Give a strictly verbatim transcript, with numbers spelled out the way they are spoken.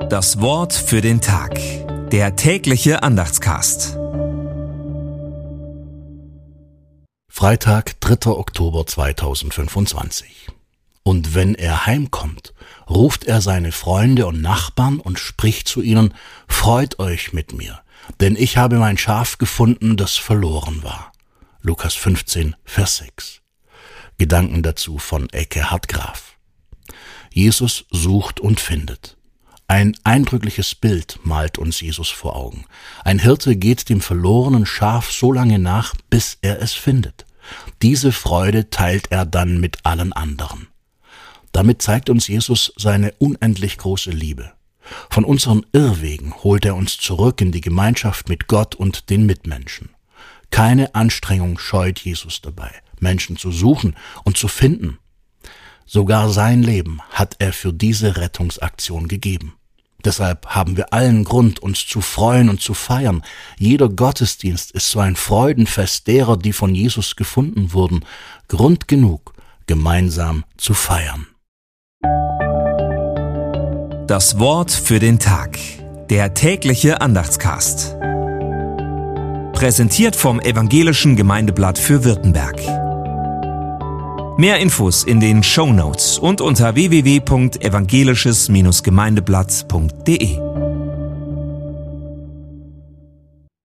Das Wort für den Tag. Der tägliche Andachtscast. Freitag, dritter Oktober zweitausendfünfundzwanzig. Und wenn er heimkommt, ruft er seine Freunde und Nachbarn und spricht zu ihnen: Freut euch mit mir, denn ich habe mein Schaf gefunden, das verloren war. Lukas fünfzehn, Vers sechs. Gedanken dazu von Ecke Hartgraf. Jesus sucht und findet. Ein eindrückliches Bild malt uns Jesus vor Augen. Ein Hirte geht dem verlorenen Schaf so lange nach, bis er es findet. Diese Freude teilt er dann mit allen anderen. Damit zeigt uns Jesus seine unendlich große Liebe. Von unseren Irrwegen holt er uns zurück in die Gemeinschaft mit Gott und den Mitmenschen. Keine Anstrengung scheut Jesus dabei, Menschen zu suchen und zu finden. Sogar sein Leben hat er für diese Rettungsaktion gegeben. Deshalb haben wir allen Grund, uns zu freuen und zu feiern. Jeder Gottesdienst ist so ein Freudenfest derer, die von Jesus gefunden wurden. Grund genug, gemeinsam zu feiern. Das Wort für den Tag. Der tägliche Andachtscast. Präsentiert vom Evangelischen Gemeindeblatt für Württemberg. Mehr Infos in den Shownotes und unter w w w punkt evangelisches Gemeindeblatt punkt de.